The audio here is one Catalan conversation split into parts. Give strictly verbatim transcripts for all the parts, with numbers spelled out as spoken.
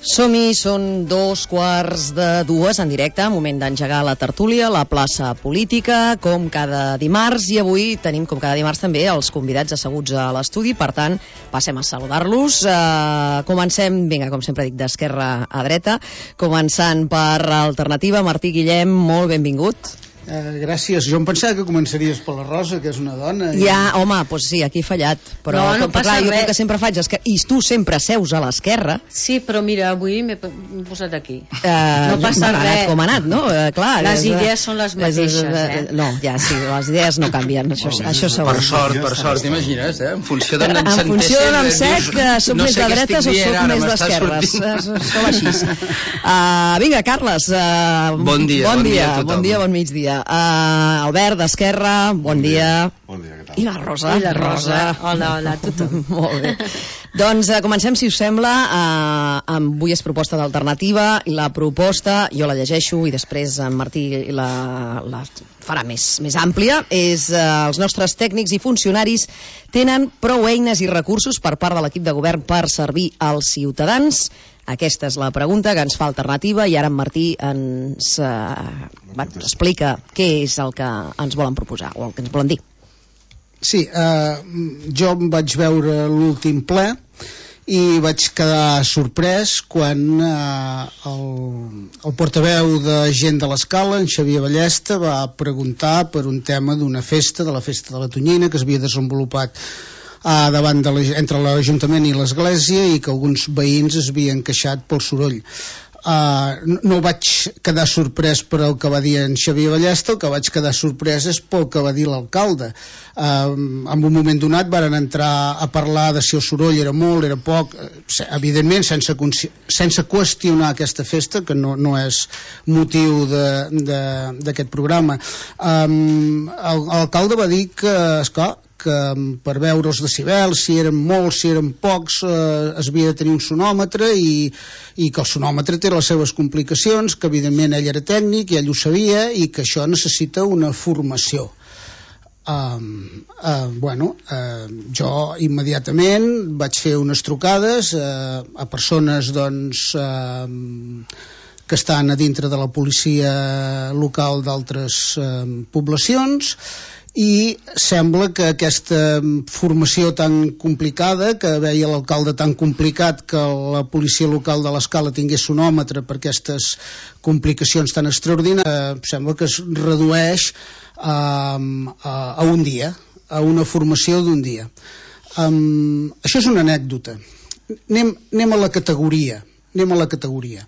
Som-hi, són dos quarts de dues en directe, moment d'engegar la tertúlia, la plaça política, com cada dimarts, i avui tenim, com cada dimarts també, els convidats asseguts a l'estudi, per tant, passem a saludar-los. Uh, comencem, vinga, com sempre dic, d'esquerra a dreta, començant per Alternativa. Martí Guillem, molt benvingut. Uh, gràcies. Jo em pensava que començaries per la Rosa, que és una dona. I... Ja, home, doncs sí, aquí he fallat. Però no, no com, passa clar, res. Jo com que sempre faig esquerra, i tu sempre seus a l'esquerra. Sí, però mira, avui m'he posat aquí. Uh, no passa ha res. Com ha anat, no? Uh, clar, les és, idees són les mateixes, és, eh? No, ja, sí, les idees no canvien, això, oh, això segur. Per sort, per sort, t'imagines, eh? En funció d'on ens En funció d'on em sec, soc no més sé de dretes o soc més d'esquerres. Som així. Uh, vinga, Carles. Uh, bon dia, bon, bon dia, dia a tothom. Bon dia, bon migdia. Uh, Albert, d'Esquerra, bon, bon dia. dia. Bon dia, què tal? I la Rosa. I la Rosa. Hola, hola, tothom. Molt bé. Doncs uh, comencem, si us sembla, uh, amb avui és proposta d'Alternativa, i la proposta, jo la llegeixo i després en Martí la, la farà més, més àmplia, és uh, els nostres tècnics i funcionaris tenen prou eines i recursos per part de l'equip de govern per servir als ciutadans? Aquesta és la pregunta que ens fa Alternativa, i ara en Martí ens eh, va, explica què és el que ens volen proposar o el que ens volen dir. Sí, eh, jo em vaig veure l'últim ple i vaig quedar sorprès quan eh, el, el portaveu de Gent de l'Escala, en Xavier Ballesta, va preguntar per un tema d'una festa, de la festa de la Tonyina, que s'havia desenvolupat Uh, davant de la, entre l'Ajuntament i l'Església, i que alguns veïns es havien queixat pel soroll. Uh, no, no vaig quedar sorprès per el que va dir en Xavier Ballesta, el que vaig quedar sorprès és pel que va dir l'alcalde. Uh, en un moment donat varen entrar a parlar de si el soroll era molt, era poc, evidentment sense, sense qüestionar aquesta festa, que no, no és motiu d'aquest programa. Um, l'alcalde va dir que, esclar, que per veure els decibels, si eren molts, si eren pocs, eh, es havia de tenir un sonòmetre, i, i que el sonòmetre té les seves complicacions, que evidentment ell era tècnic i ell ho sabia, i que això necessita una formació. Uh, uh, bueno, uh, jo immediatament vaig fer unes trucades uh, a persones, doncs, uh, que estan a dintre de la policia local d'altres uh, poblacions, i sembla que aquesta formació tan complicada, que veia l'alcalde tan complicat que la policia local de l'Escala tingués sonòmetre per aquestes complicacions tan extraordinàries, eh, sembla que es redueix a, a, a un dia, a una formació d'un dia. Um, això és una anècdota. Anem, anem a la categoria. Anem a la categoria.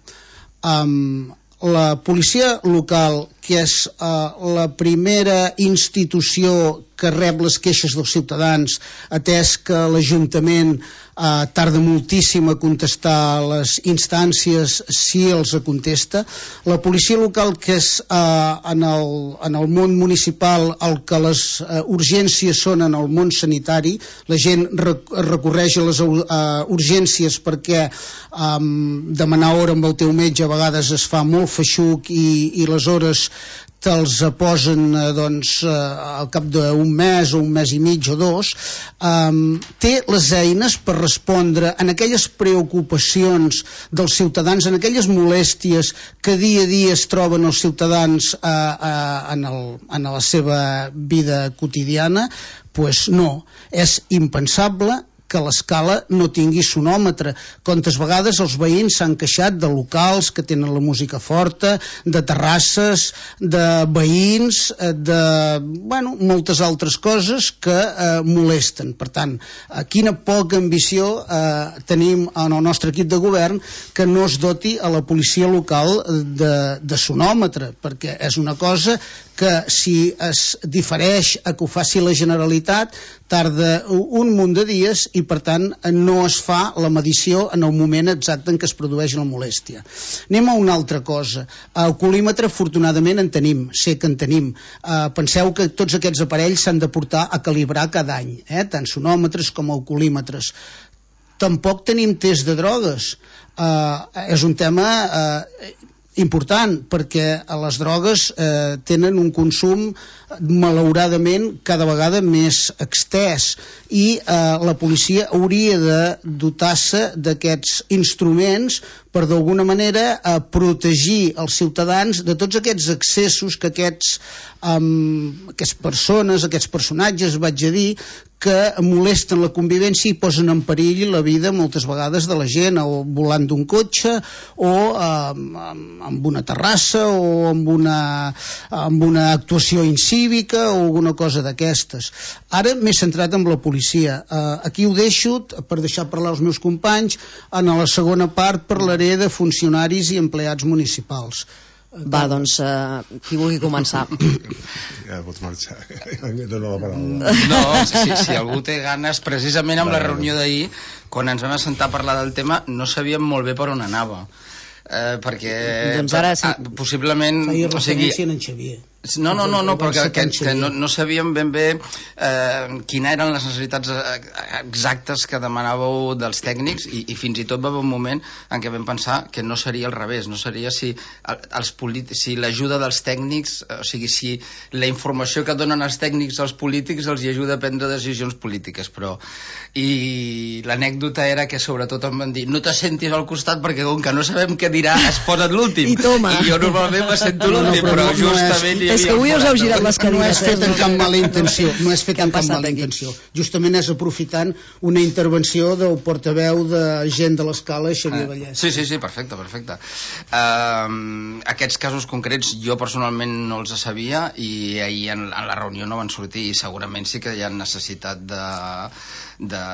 Um, la policia local, que és uh, la primera institució que rep les queixes dels ciutadans, atès que l'Ajuntament uh, tarda moltíssim a contestar les instàncies si els contesta. La policia local, que és uh, en, el, en el món municipal el que les uh, urgències són en el món sanitari, la gent rec recorreix a les uh, urgències perquè um, demanar hora amb el teu metge a vegades es fa molt feixuc, i, i les hores te'ls posen eh, doncs, eh, al cap d'un mes o un mes i mig o dos. Um, té les eines per respondre en aquelles preocupacions dels ciutadans, en aquelles molèsties que dia a dia es troben els ciutadans eh, eh, en, el, en la seva vida quotidiana? Pues no, és impensable que l'Escala no tingui sonòmetre. Quantes vegades els veïns s'han queixat de locals que tenen la música forta, de terrasses, de veïns, de, bueno, moltes altres coses que eh, molesten. Per tant, eh, quina poca ambició eh, tenim en el nostre equip de govern que no es doti a la policia local de, de sonòmetre, perquè és una cosa que, si es difereix a que ho faci la Generalitat, tarda un munt de dies, i per tant no es fa la medició en el moment exacte en què es produeix la molèstia. Anem a una altra cosa. El colímetre, afortunadament, en tenim, sé que en tenim. Uh, penseu que tots aquests aparells s'han de portar a calibrar cada any, eh? Tant sonòmetres com alcoholímetres. Tampoc tenim test de drogues. Uh, és un tema... Uh, important, perquè les drogues eh, tenen un consum malauradament cada vegada més extès i eh, la policia hauria de dotar-se d'aquests instruments per d'alguna manera eh, protegir els ciutadans de tots aquests excessos que aquests, um, aquestes persones, aquests personatges, vaig a dir, que molesten la convivència i posen en perill la vida moltes vegades de la gent, o volant d'un cotxe o eh, amb una terrassa o amb una, amb una actuació incívica o alguna cosa d'aquestes. Ara m'he centrat en la policia. Eh, aquí ho deixo per deixar parlar els meus companys. En la segona part parlaré de funcionaris i empleats municipals. Va, doncs, uh, qui vulgui començar. Ja pots marxar. Dono la paraula. No, si, si algú té ganes, precisament amb la reunió d'ahir, quan ens vam assentar a parlar del tema, no sabíem molt bé per on anava. Eh, perquè doncs ara sí. ah, possiblement feia o sigui, referència en Xavier. no, no, no, no perquè que, que no, no sabíem ben bé eh, quines eren les necessitats exactes que demanàveu dels tècnics i, i fins i tot va haver un moment en què vam pensar que no seria al revés, no seria si, els si l'ajuda dels tècnics, o sigui, si la informació que donen els tècnics als polítics els hi ajuda a prendre decisions polítiques, però i l'anècdota era que sobretot em van dir no te sentis al costat perquè com que no sabem què dirà es posa't l'últim i, i jo normalment me sento l'últim, no, però, però justament no és, és que avui us heu girat les cadires. No és fet amb cap mala intenció, no és fet amb cap mala intenció. Justament és aprofitant una intervenció del portaveu de gent de l'escala, Xavier Vallès. Sí, sí, sí, perfecte, perfecte. Uh, aquests casos concrets jo personalment no els sabia i ahir en, en la reunió no van sortir i segurament sí que hi ha necessitat de... de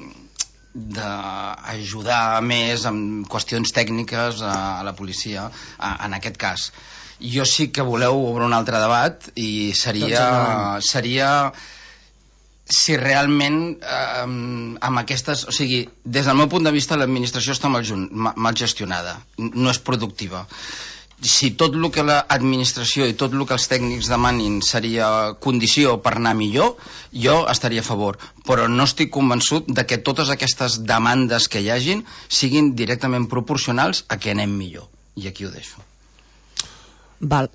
d'ajudar més en qüestions tècniques a la policia en aquest cas. Jo sí que voleu obre un altre debat i seria seria si realment eh, amb aquestes, o sigui, des del meu punt de vista l'administració està mal, mal gestionada, no és productiva. Si tot el que l'administració i tot el que els tècnics demanin seria condició per anar millor, jo estaria a favor, però no estic convençut de que totes aquestes demandes que hi hagin siguin directament proporcionals a que anem millor, i aquí ho deixo. Val.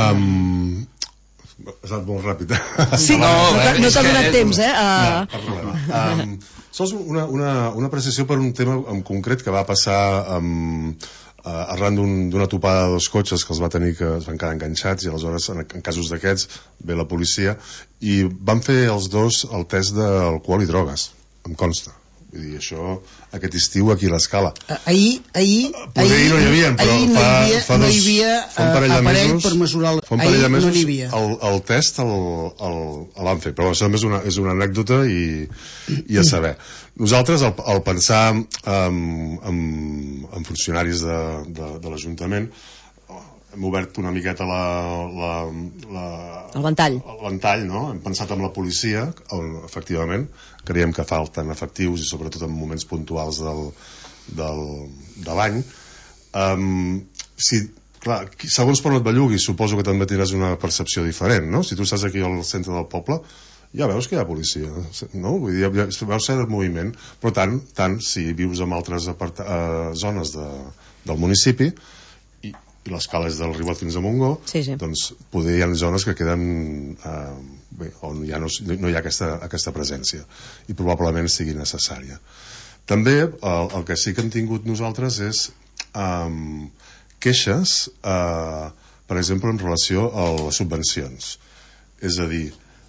Um, ha estat molt ràpid. Sí, no, no t'ha donat temps, eh? Uh... No, per problema. Um, sols una, una, una precisió per un tema en concret que va passar um, uh, arran d'una un, topada de dos cotxes que els va tenir que es van quedar enganxats i aleshores en, en casos d'aquests ve la policia i van fer els dos el test d'alcohol i drogues, em consta. Vull dir, això, aquest estiu aquí a l'Escala. Ahir, ahir... Potser ahir no hi havia, però ahir fa, no hi havia, fa dos, no hi havia fa un parell de aparell mesos, per mesurar... Fa un parell de mesos no n'hi havia. El, el test el, el, el van fer, però això és una, és una anècdota i, i a saber. Nosaltres, al, al pensar en, en, en funcionaris de, de, de l'Ajuntament, hem obert una miqueta la, la, la, el ventall. El ventall, no? Hem pensat en la policia, on, efectivament, creiem que falten efectius i sobretot en moments puntuals del, del, de l'any. Um, si, clar, segons per on et belluguis, suposo que també tindràs una percepció diferent, no? Si tu estàs aquí al centre del poble, ja veus que hi ha policia, no? Vull dir, ja, veus cert moviment, però tant, tant si vius en altres aparta, uh, zones de, del municipi, i l'escala és del Ribot fins a Montgó, sí, sí. Doncs poder hi ha zones que queden eh, bé, on ja no, no hi ha aquesta, aquesta presència i probablement sigui necessària. També el, el que sí que hem tingut nosaltres és eh, queixes eh, per exemple en relació a les subvencions, és a dir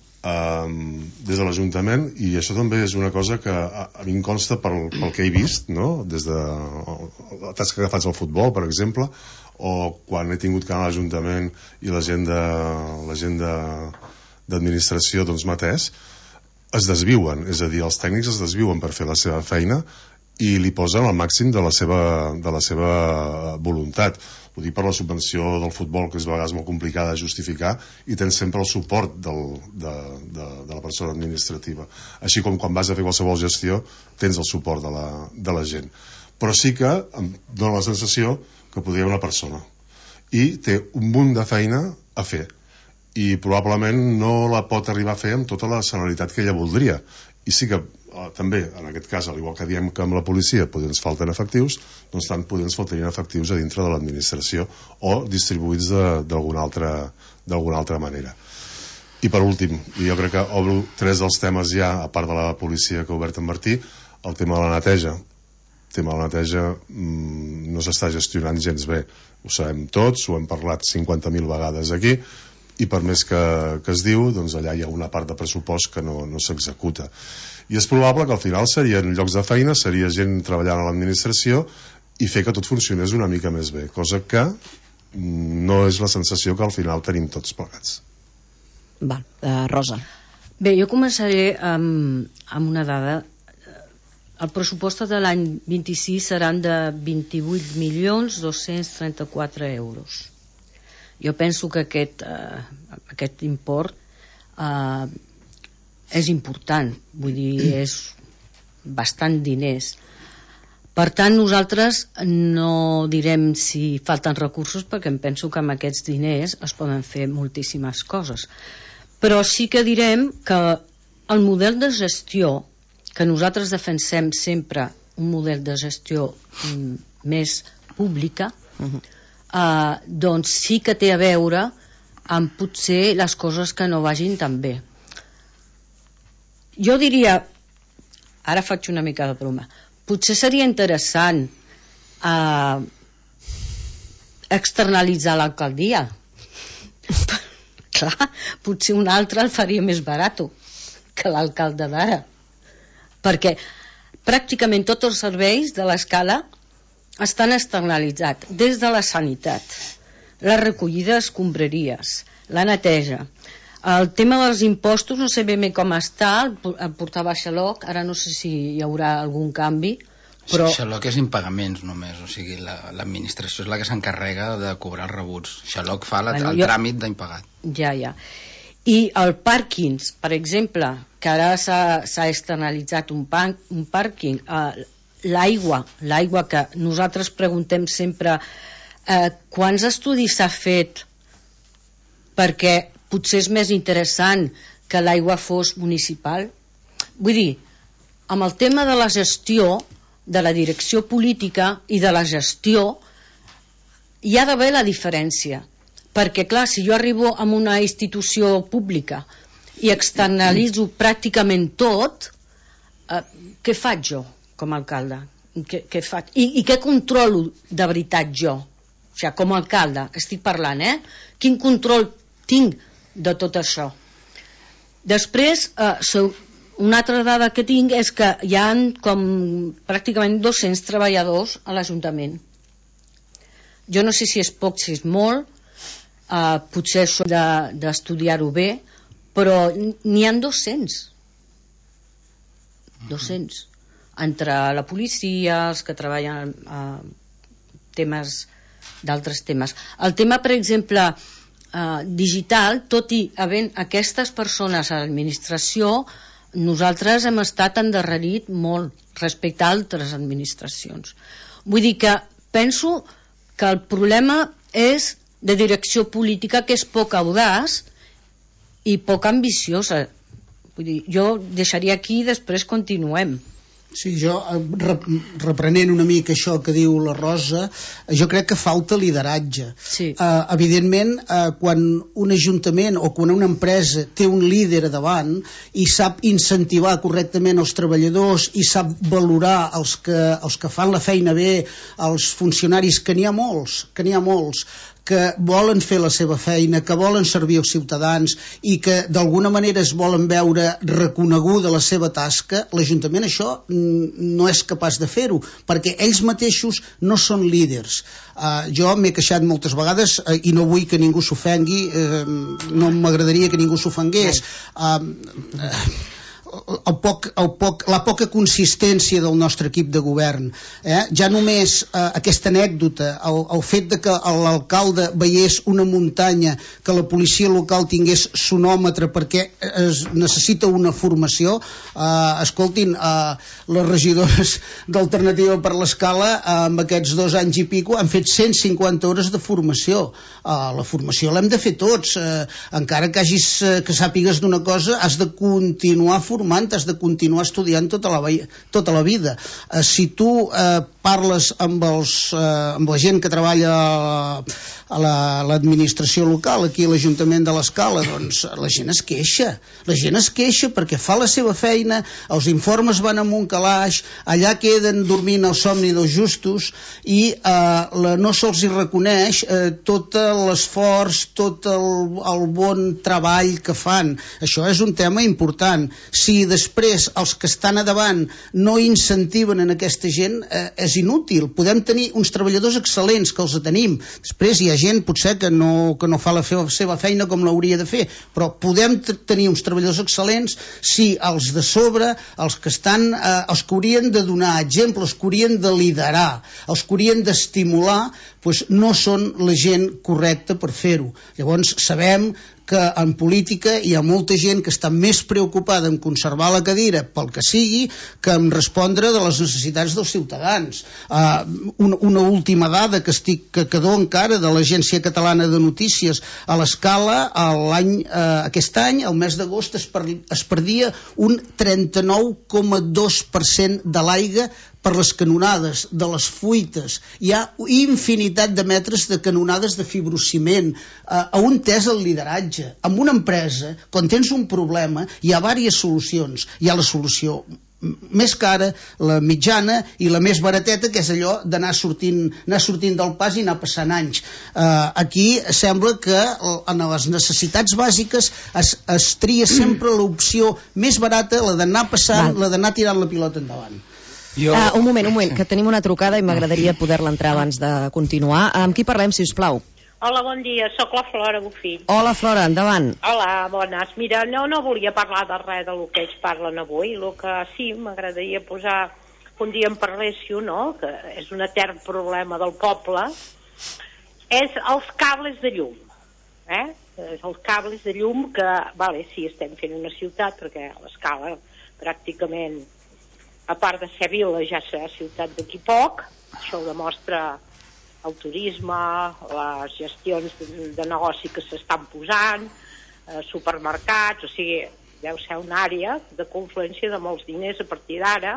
Um, des de l'Ajuntament, i això també és una cosa que a, a mi em consta pel, pel que he vist, no? Des de la tasca que faig al futbol, per exemple, o quan he tingut que anar a l'Ajuntament i la gent de la gent d'administració doncs m'ha atès, es desviuen, és a dir, els tècnics es desviuen per fer la seva feina i li posen el màxim de la seva, de la seva voluntat. Ho dic per la subvenció del futbol, que és a vegades molt complicada de justificar, i tens sempre el suport del, de, de, de la persona administrativa. Així com quan vas a fer qualsevol gestió, tens el suport de la, de la gent. Però sí que em dóna la sensació que podria haver una persona i té un munt de feina a fer. i probablement no la pot arribar a fer amb tota la celeritat que ella voldria. I sí que eh, també, en aquest cas, al igual que diem que amb la policia potser ens falten efectius, doncs tant potser ens faltarien efectius a dintre de l'administració o distribuïts de- d'alguna altra, d'alguna altra manera. I per últim, i jo crec que obro tres dels temes ja, a part de la policia que ha obert en Martí, el tema de la neteja. El tema de la neteja mmm, no s'està gestionant gens bé. Ho sabem tots, ho hem parlat cinquanta mil vegades aquí, i per més que, que es diu, doncs allà hi ha una part de pressupost que no, no s'executa. I és probable que al final serien llocs de feina, seria gent treballant a l'administració i fer que tot funcionés una mica més bé, cosa que mm, no és la sensació que al final tenim tots plegats. Val, uh, Rosa. Bé, jo començaré amb, amb una dada. El pressupost de l'any vint-i-sis seran de vint-i-vuit milions dos-cents trenta-quatre euros. Jo penso que aquest, eh, aquest import eh, és important, vull dir, és bastant diners. Per tant, nosaltres no direm si falten recursos, perquè em penso que amb aquests diners es poden fer moltíssimes coses. Però sí que direm que el model de gestió, que nosaltres defensem sempre un model de gestió mm, més pública, Uh-huh. eh, doncs sí que té a veure amb potser les coses que no vagin tan bé. Jo diria, ara faig una mica de broma, potser seria interessant eh, externalitzar l'alcaldia. Clar, potser un altre el faria més barat que l'alcalde d'ara, perquè pràcticament tots els serveis de l'escala estan externalitzats, des de la sanitat, la recollida d'escombraries, la neteja. El tema dels impostos no sé ben bé com està, el portava Xaloc, ara no sé si hi haurà algun canvi, però... Xaloc és impagaments només, o sigui, la- l'administració és la que s'encarrega de cobrar els rebuts. Xaloc fa la, Bueno, el jo- tràmit d'impagat. Ja, ja. I el pàrquings, per exemple, que ara s'ha s'ha externalitzat un, pan, un pàrquing, eh, l'aigua, l'aigua que nosaltres preguntem sempre eh, quants estudis s'ha fet perquè potser és més interessant que l'aigua fos municipal. Vull dir, amb el tema de la gestió, de la direcció política i de la gestió, hi ha d'haver la diferència. Perquè, clar, si jo arribo a una institució pública i externalitzo pràcticament tot, eh, què faig jo com a alcalde? Què, què faig? I, I què controlo de veritat jo? O sigui, com a alcalde, estic parlant, eh? Quin control tinc de tot això? Després, eh, so, una altra dada que tinc és que hi ha com pràcticament dos-cents treballadors a l'Ajuntament. Jo no sé si és poc, si és molt, Uh, potser això de, d'estudiar-ho bé, però n'hi ha dos-cents dos-cents entre la policia, els que treballen uh, temes d'altres temes. El tema, per exemple, uh, digital, tot i havent aquestes persones a l'administració, nosaltres hem estat endarrerit molt respecte a altres administracions. Vull dir que penso que el problema és de direcció política, que és poc audaç i poc ambiciosa. Vull dir, jo deixaria aquí i després continuem. Sí, jo, eh, rep- reprenent una mica això que diu la Rosa, eh, jo crec que falta lideratge. Sí. Eh, evidentment, eh, quan un ajuntament o quan una empresa té un líder a davant i sap incentivar correctament els treballadors i sap valorar els que, els que fan la feina bé, els funcionaris, que n'hi ha molts, que n'hi ha molts, que volen fer la seva feina, que volen servir els ciutadans i que d'alguna manera es volen veure reconeguda la seva tasca, l'Ajuntament això mm, no és capaç de fer-ho, perquè ells mateixos no són líders. Uh, jo m'he queixat moltes vegades uh, i no vull que ningú s'ofengui, uh, no m'agradaria que ningú s'ofengués. Uh, uh, el poc, el poc, la poca consistència del nostre equip de govern. Eh? Ja només eh, aquesta anècdota, el, el fet de que l'alcalde veiés una muntanya, que la policia local tingués sonòmetre perquè es necessita una formació, eh, escoltin, eh, les regidores d'Alternativa per l'Escala eh, amb aquests dos anys i pico han fet cent cinquanta hores de formació. Eh, la formació l'hem de fer tots, eh, encara que hagis, eh, que sàpigues d'una cosa, has de continuar formant, has de continuar estudiant tota la, tota la vida. Eh, si tu eh, parles amb, els, eh, amb la gent que treballa a l'administració la, local, aquí a l'Ajuntament de l'Escala, doncs la gent es queixa. La gent es queixa perquè fa la seva feina, els informes van amunt calaix, allà queden dormint el somni dels justos i eh, la, no se'ls hi reconeix eh, tot l'esforç, tot el, el bon treball que fan. Això és un tema important. Si després els que estan a davant no incentiven en aquesta gent, eh, és inútil. Podem tenir uns treballadors excel·lents, que els tenim. Després hi ha gent potser que no, que no fa la seva feina com l'hauria de fer, però podem tenir uns treballadors excel·lents si els de sobre, els que estan, eh, els que haurien de donar exemple, els que haurien de liderar, els que haurien d'estimular, doncs no són la gent correcta per fer-ho. Llavors sabem que en política hi ha molta gent que està més preocupada en conservar la cadira pel que sigui que en respondre de les necessitats dels ciutadans. Uh, una, una última dada que estic que quedó encara de l'Agència Catalana de Notícies a l'Escala, l'any, uh, aquest any, el mes d'agost, es, per, es perdia un trenta-nou coma dos per cent de l'aigua per les canonades, de les fuites. Hi ha infinitat de metres de canonades de fibrociment. Uh, a on és el lideratge? En una empresa, quan tens un problema, hi ha diverses solucions. Hi ha la solució més cara, la mitjana i la més barateta, que és allò d'anar sortint, anar sortint del pas i anar passant anys. Uh, aquí sembla que en les necessitats bàsiques es, es tria sempre l'opció més barata, la d'anar passant, Val. la d'anar tirant la pilota endavant. Jo... Uh, un moment, un moment, que tenim una trucada i m'agradaria poder-la entrar abans de continuar. Amb qui parlem, si us plau? Hola, bon dia, sóc la Flora Bofill. Hola, Flora, endavant. Hola, bones. Mira, no, no volia parlar de res del que ells parlen avui, el que sí m'agradaria posar, un dia en parléssiu, no?, que és un etern problema del poble, és els cables de llum, eh? És els cables de llum que, vale, sí, estem fent una ciutat, perquè a l'Escala pràcticament, a part de ser vila, ja serà ciutat d'aquí poc. Això ho demostra el turisme, les gestions de, de negoci que s'estan posant, eh, supermercats, o sigui, deu ser una àrea de confluència de molts diners a partir d'ara.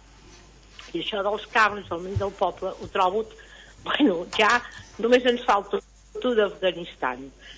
I això dels cables al mig del poble ho trobo, bueno, ja només ens falta tu d'Afganistan.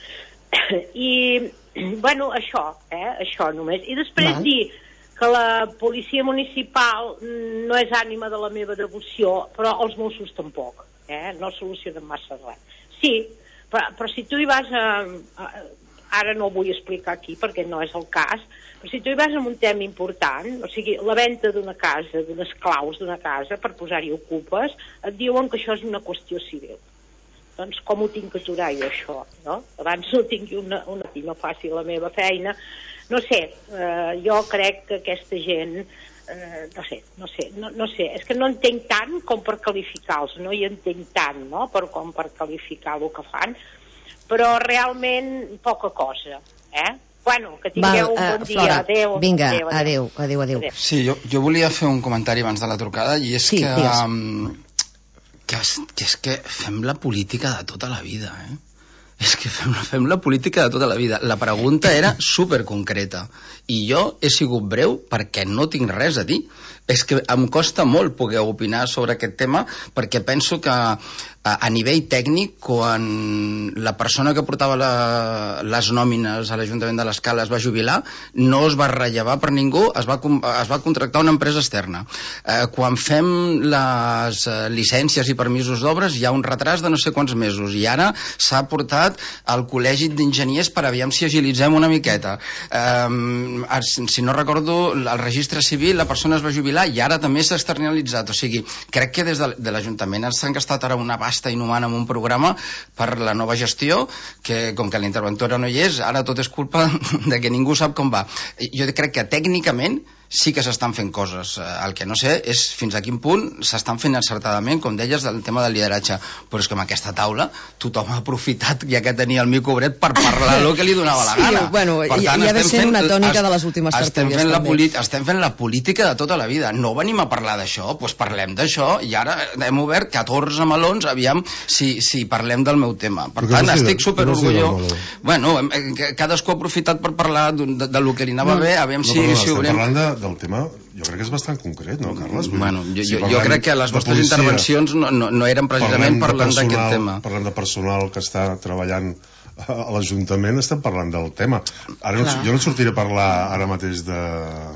I, bueno, això, eh, això només. I després Val. dir que la policia municipal no és ànima de la meva devoció, però els Mossos tampoc, eh? No solucionen massa res. Sí, però, però si tu hi vas a, a... Ara no ho vull explicar aquí perquè no és el cas, però si tu hi vas amb un tema important, o sigui, la venda d'una casa, d'unes claus d'una casa, per posar-hi ocupes, et diuen que això és una qüestió civil. Doncs com ho tinc que aturar jo, això, no? Abans no tingui una, una i no faci la meva feina. No sé, eh, jo crec que aquesta gent, eh, no sé, no sé, no, no sé, és que no entenc tant com per qualificar-los, no hi entenc tant, no?, per, com per qualificar el que fan, però realment poca cosa, eh? Bueno, que tingueu Val, uh, un bon dia, Flora, adeu. Vinga, adeu, adeu, adeu, adeu. adeu. Sí, jo, jo volia fer un comentari abans de la trucada, i és sí, que, um, que, que és que fem la política de tota la vida, eh? És que fem, fem la política de tota la vida. La pregunta era superconcreta i jo he sigut breu perquè no tinc res a dir. És que em costa molt poder opinar sobre aquest tema perquè penso que a, a nivell tècnic, quan la persona que portava la, les nòmines a l'Ajuntament de l'Escala es va jubilar, no es va rellevar per ningú, es va, es va contractar una empresa externa. Eh, quan fem les eh, llicències i permisos d'obres hi ha un retras de no sé quants mesos i ara s'ha portat al Col·legi d'Enginyers per aviam si agilitzem una miqueta. Eh, si no recordo, el registre civil, la persona es va jubilar espavilar, i ara també s'ha externalitzat. O sigui, crec que des de, de l'Ajuntament s'han gastat ara una pasta inhumana en un programa per la nova gestió, que com que l'interventora no hi és, ara tot és culpa de que ningú sap com va. Jo crec que tècnicament sí que s'estan fent coses. El que no sé és fins a quin punt s'estan fent encertadament, com deies, del tema del lideratge. Però és que amb aquesta taula tothom ha aprofitat, ja que tenia el micobret, per parlar el que li donava la gana. Sí, bueno, per tant, ja, ja ve sent una tònica de les últimes estem tertúlies. Fent la també. estem fent la política de tota la vida. No venim a parlar d'això, doncs parlem d'això, i ara hem obert catorze melons, aviam si, si parlem del meu tema. Per tant, no estic superorgullós. Bueno, cadascú ha aprofitat per parlar de, de, de lo que li anava no, bé, aviam no, si, no, si obrem... Parlant de, del tema, jo crec que és bastant concret, no, Carles? Bueno, jo, si jo, jo crec que les vostres policia, intervencions no, no, no eren precisament parlant d'aquest tema. Parlant de personal que està treballant a l'Ajuntament, estem parlant del tema. Ara no, jo no sortiré a parlar ara mateix de...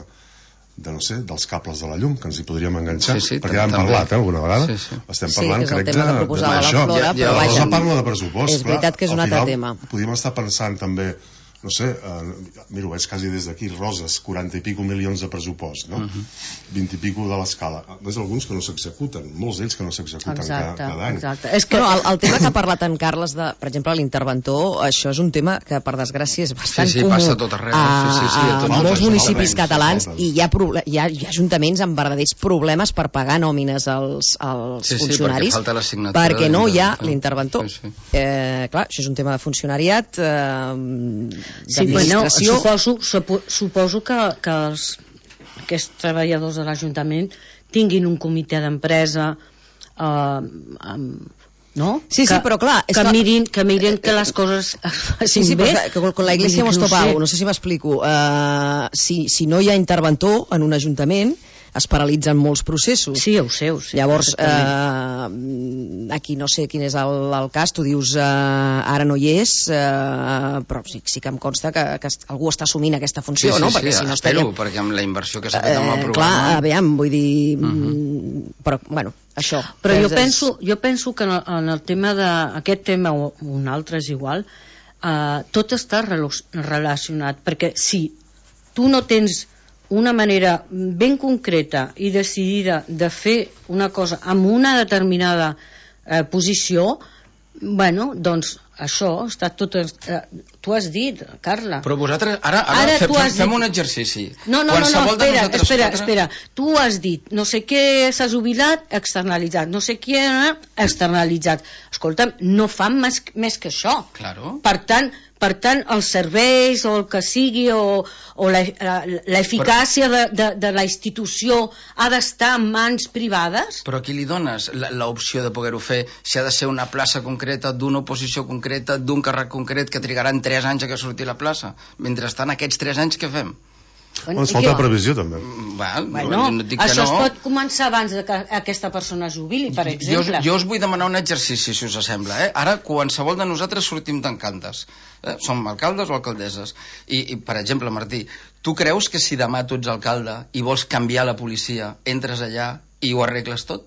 de no sé, dels cables de la llum, que ens hi podríem enganxar, sí, sí, perquè ja hem també. parlat, eh, alguna vegada. Sí, sí. Estem parlant, sí, crec, de, de, d'això. Ja, ja, ja, parla de pressupost. És veritat que és un altre tema. Podríem estar pensant també, no sé, eh, mira, ho veig quasi des d'aquí, Roses, quaranta i pico milions de pressupost, no? Uh-huh. vint i pico de l'escala. Més alguns que no s'executen, molts d'ells que no s'executen cada, cada any. Exacte. És que no, el, el tema que ha parlat en Carles, de, per exemple, l'interventor, això és un tema que, per desgràcia, és bastant sí, sí, comú passa tot arreu, a, sí, sí, sí, a, a, a molts municipis catalans, i hi ha, hi, ha, hi ha ajuntaments amb verdaders problemes per pagar nòmines als, als sí, sí, funcionaris, perquè, falta la signatura perquè no hi ha l'interventor. Sí, sí. Eh, clar, això és un tema de funcionariat, eh, sí, bueno, suposo, supo, suposo que, que els, aquests treballadors de l'Ajuntament tinguin un comitè d'empresa eh, amb, no? Sí, sí, que, però clar... És que, que... Mirin, que miren que les coses es facin sí, sí, bé. Que con la Iglesia hemos topado, no sé si m'explico. Uh, si, si no hi ha interventor en un ajuntament, es paralitzen molts processos. Sí, ho sé, ho sé. Llavors, eh, aquí no sé quin és el, el cas, tu dius eh, ara no hi és, eh, però sí, sí que em consta que, que algú està assumint aquesta funció, sí, sí, no? Sí, perquè si no espero, estaria... perquè amb la inversió que s'ha fet amb el eh, programa... Clar, aviam, vull dir... Uh -huh. Però, bueno, això... Però jo és... penso, jo penso que en el, en el tema de... Aquest tema o un altre és igual, eh, tot està relacionat, perquè si tu no tens una manera ben concreta i decidida de fer una cosa amb una determinada eh, posició, bueno, doncs això està tot... Eh, tu has dit, Carla. Però vosaltres, ara, ara, ara fem, fem, fem un exercici. No, no, no, no, espera, espera, quatre... espera. Tu has dit, no sé què s'ha jubilat, externalitzat, no sé què, externalitzat. Escolta'm, no fan més, més que això. Claro. Per tant, per tant, els serveis o el que sigui o, o l'eficàcia de, de, de la institució ha d'estar en mans privades? Però a qui li dones l'opció de poder-ho fer? Si ha de ser una plaça concreta, d'una oposició concreta, d'un càrrec concret que trigaran tres anys a que surti la plaça. Mentrestant, aquests tres anys què fem? Bueno, ens falta previsió també. Well, bueno, no dic això que no. Es pot començar abans de que aquesta persona es jubili, per exemple. Jo, jo us vull demanar un exercici, si us sembla. Eh? Ara, qualsevol de nosaltres sortim d'encantes. Eh? Som alcaldes o alcaldesses. I, I, per exemple, Martí, tu creus que si demà tu ets alcalde i vols canviar la policia, entres allà i ho arregles tot?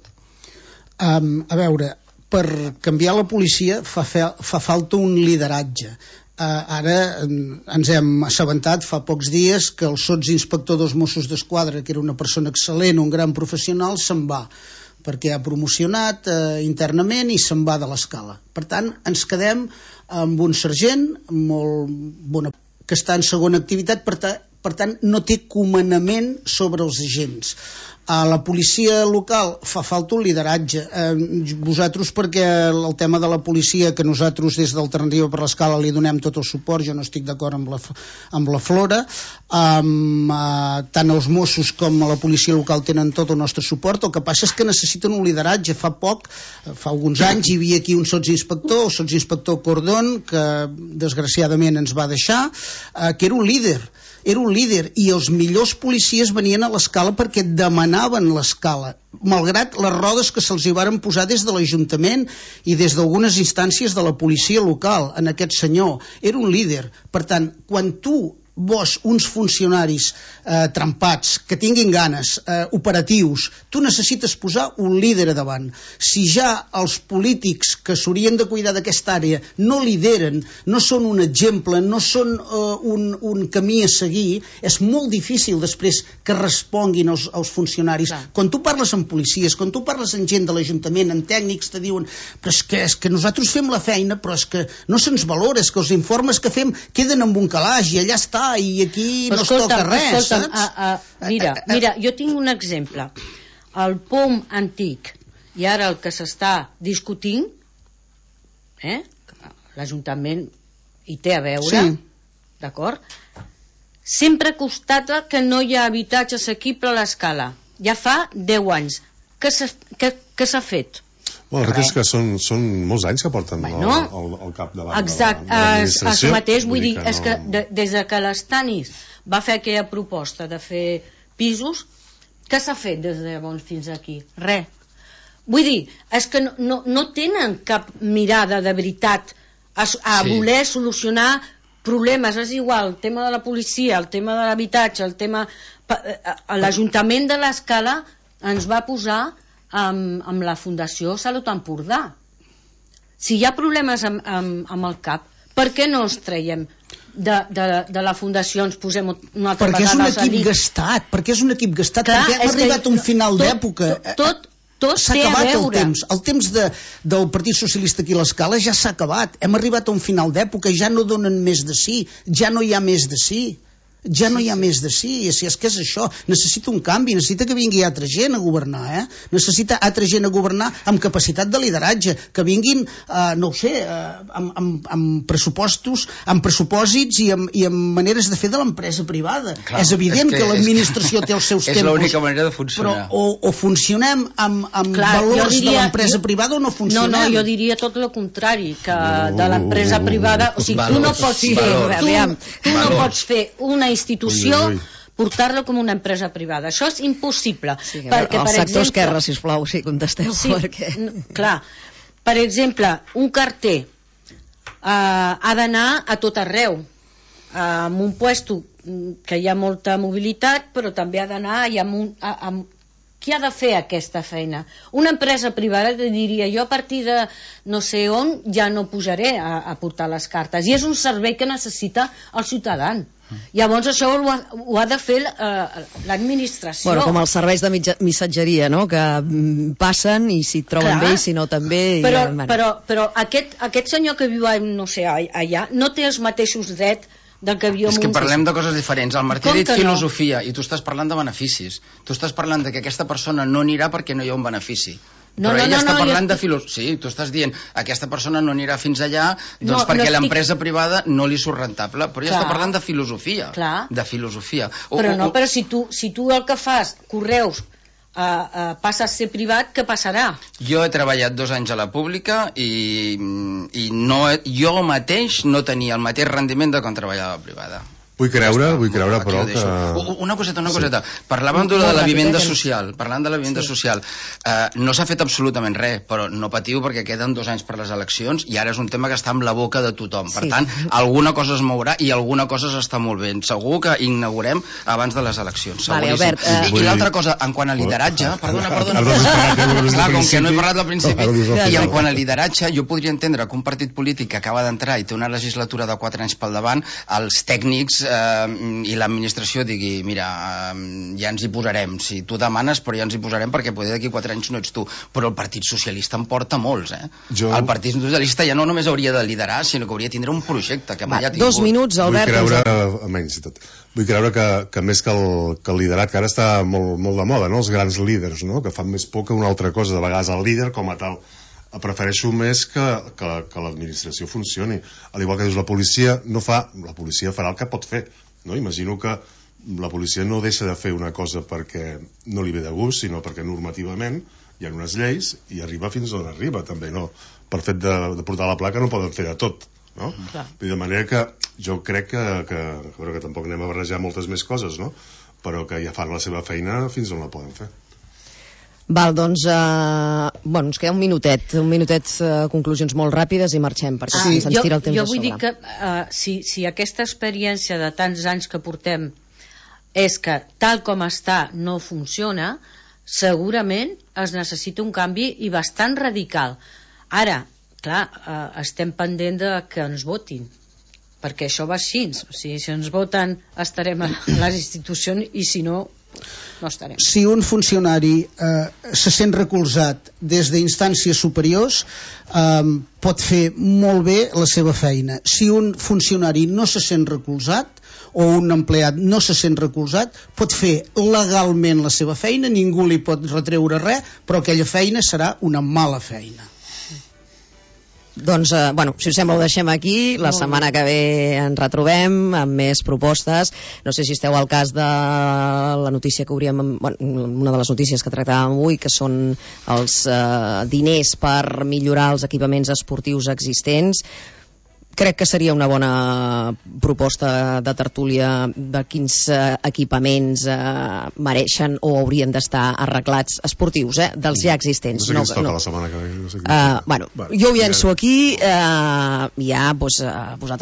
Um, a veure, per canviar la policia fa, fa, fa falta un lideratge. Uh, ara ens hem assabentat fa pocs dies que el sotsinspector dels Mossos d'Esquadra, que era una persona excel·lent, un gran professional, se'n va perquè ha promocionat uh, internament i se'n va de l'escala. Per tant, ens quedem amb un sergent molt bona, que està en segona activitat, per, ta, per tant no té comandament sobre els agents. A la policia local fa falta un lideratge. Eh, vosaltres, perquè el tema de la policia, que nosaltres des d'Alternativa per l'Escala li donem tot el suport, jo no estic d'acord amb, la, amb la Flora, amb, eh, tant els Mossos com la policia local tenen tot el nostre suport. El que passa és que necessiten un lideratge. Fa poc, fa alguns anys, hi havia aquí un sotsinspector, el sotsinspector Cordón, que desgraciadament ens va deixar, eh, que era un líder. Era un líder i els millors policies venien a l'escala perquè demanaven l'escala, malgrat les rodes que se'ls hi varen posar des de l'Ajuntament i des d'algunes instàncies de la policia local en aquest senyor. Era un líder. Per tant, quan tu vos, uns funcionaris eh, trempats, que tinguin ganes, eh, operatius, tu necessites posar un líder a davant. Si ja els polítics que s'haurien de cuidar d'aquesta àrea no lideren, no són un exemple, no són eh, un, un camí a seguir, és molt difícil després que responguin els, els funcionaris. Clar. Quan tu parles amb policies, quan tu parles amb gent de l'Ajuntament, amb tècnics, te diuen però és que, és que nosaltres fem la feina, però és que no se'ns valora, és que els informes que fem queden amb un calaix i allà està, i aquí no es toca res, escolta'm, saps? A, a, mira, mira, jo tinc un exemple. El P O M antic i ara el que s'està discutint, eh? l'Ajuntament hi té a veure, sí. D'acord? Sempre constata que no hi ha habitatge assequible a l'escala. Ja fa deu anys. Què s'ha fet? Bueno, el fet és que són, són molts anys que porten bueno, el, el, el cap davant exacte, de l'administració. Això mateix, vull dir, que és no... que de, des de que l'Estanis va fer aquella proposta de fer pisos, què s'ha fet des de llavors fins aquí? Res. Vull dir, és que no, no, no tenen cap mirada de veritat a, a sí. voler solucionar problemes, és igual, el tema de la policia, el tema de l'habitatge, el tema... L'Ajuntament de l'Escala ens va posar amb, amb la Fundació Salut Empordà. Si hi ha problemes amb, amb, amb el CAP, per què no els traiem de, de, de la Fundació, ens posem una altra perquè vegada? És un equip gastat, perquè és un equip gastat, Clar, perquè hem arribat a un final d'època. Tot, tot s'ha acabat el temps. El temps de, del Partit Socialista aquí a l'Escala ja s'ha acabat. Hem arribat a un final d'època, ja no donen més de sí, ja no hi ha més de sí. Ja no hi ha més de sí, si és que és això, necessita un canvi, necessita que vingui altra gent a governar, eh? Necessita altra gent a governar amb capacitat de lideratge, que vinguin, eh, no ho sé, eh, amb, amb, amb pressupostos, amb pressupòsits i amb, i amb maneres de fer de l'empresa privada. Clar, és evident és que, que l'administració té els seus és tempos. És l'única manera de funcionar. Però o, o funcionem amb, amb Clar, valors diria, de l'empresa jo, privada o no funcionem. No, no, jo diria tot el contrari, que de l'empresa privada, o sigui, valors, tu no pots fer, valors, tu, tu no pots fer una institució ui, ui. portar-la com una empresa privada. Això és impossible. Sí, perquè, el per sector exemple, esquerra, sisplau, sí, contesteu. Sí, perquè... clar, per exemple, un carter uh, ha d'anar a tot arreu, uh, en un puesto que hi ha molta mobilitat, però també ha d'anar i amb un... A, amb... Qui ha de fer aquesta feina? Una empresa privada te diria, jo a partir de no sé on ja no pujaré a, a portar les cartes. I és un servei que necessita el ciutadà. Llavors això ho ha, ho ha de fer uh, l'administració. Bueno, com els serveis de mitja, missatgeria, no? Que mm, passen i si troben Clar, bé i si no també... Però, i, bueno. però, però aquest, aquest senyor que viu no sé, allà no té els mateixos drets del que viu... És que parlem de coses diferents. El Martí ha dit filosofia no? i tu estàs parlant de beneficis. Tu estàs parlant de que aquesta persona no anirà perquè no hi ha un benefici. No, però no, ella no, està no, parlant jo... de filosofia. Sí, tu estàs dient aquesta persona no anirà fins allà doncs no, perquè no l'empresa estic... privada no li surt rentable. Però ella Clar. està parlant de filosofia. Clar. De filosofia. O, però no, o, però si tu, si tu el que fas, correus, Uh, uh, passa a ser privat, què passarà? Jo he treballat dos anys a la pública i, i no, jo mateix no tenia el mateix rendiment de quan treballava a la privada. Vull creure, vull creure, però que... Una coseta, una coseta. Sí. Parlàvem de la vivenda social. Parlant de la vivenda sí. social. Eh, no s'ha fet absolutament res, però no patiu perquè queden dos anys per les eleccions i ara és un tema que està amb la boca de tothom. Per sí. tant, alguna cosa es mourà i alguna cosa s'està molt bé. Segur que inaugurem abans de les eleccions. Vale, Albert, eh... I, i l'altra cosa, en quant a lideratge... Perdona, perdona. Clar, com que no he parlat al principi. I en quant a lideratge, jo podria entendre que un partit polític que acaba d'entrar i té una legislatura de quatre anys pel davant, els tècnics eh, i l'administració digui, mira, eh, ja ens hi posarem, si tu demanes, però ja ens hi posarem perquè poder d'aquí quatre anys no ets tu. Però el Partit Socialista en porta molts, eh? Jo... El Partit Socialista ja no només hauria de liderar, sinó que hauria de tindre un projecte que mai ha tingut. Dos minuts, Albert. Vull creure, menys i tot, vull creure que, que més que el, que el liderat, que ara està molt, molt de moda, no? Els grans líders, no? Que fan més por que una altra cosa, de vegades el líder com a tal. Prefereixo més que, que, que l'administració funcioni. Al igual que dius, la policia no fa, la policia farà el que pot fer, no? Imagino que la policia no deixa de fer una cosa perquè no li ve de gust, sinó perquè normativament hi ha unes lleis i arriba fins on arriba també, no? Per fet de, de portar la placa no poden fer de tot, no? Clar. De manera que jo crec que, que, que, que tampoc anem a barrejar moltes més coses, no? Però que ja fan la seva feina fins on la poden fer. Val, doncs, uh, bueno, ens queda un minutet, un minutet, uh, conclusions molt ràpides i marxem, perquè Ah, sí, se'ns jo, tira el temps jo a vull sobre. dir que uh, si, si aquesta experiència de tants anys que portem és que tal com està no funciona, segurament es necessita un canvi i bastant radical. Ara, clar, uh, estem pendent de que ens votin, perquè això va així. O sigui, si ens voten estarem a les institucions i si no, no estarem. Si un funcionari eh, se sent recolzat des d'instàncies superiors, eh, pot fer molt bé la seva feina. Si un funcionari no se sent recolzat o un empleat no se sent recolzat, pot fer legalment la seva feina, ningú li pot retreure res, però aquella feina serà una mala feina. Doncs, eh, bueno, si us sembla ho deixem aquí, la setmana que ve ens retrobem amb més propostes. No sé si esteu al cas de la notícia que hauríem, bueno, una de les notícies que tractàvem avui, que són els eh, diners per millorar els equipaments esportius existents. Crec que seria una bona proposta de tertúlia de quins eh, equipaments eh, mereixen o haurien d'estar arreglats esportius, eh, dels ja existents. No sé qui ens toca no. la setmana que ve. No sé qui Uh, bueno, bueno, jo ho llenço aquí, uh, ja, doncs, uh, vosaltres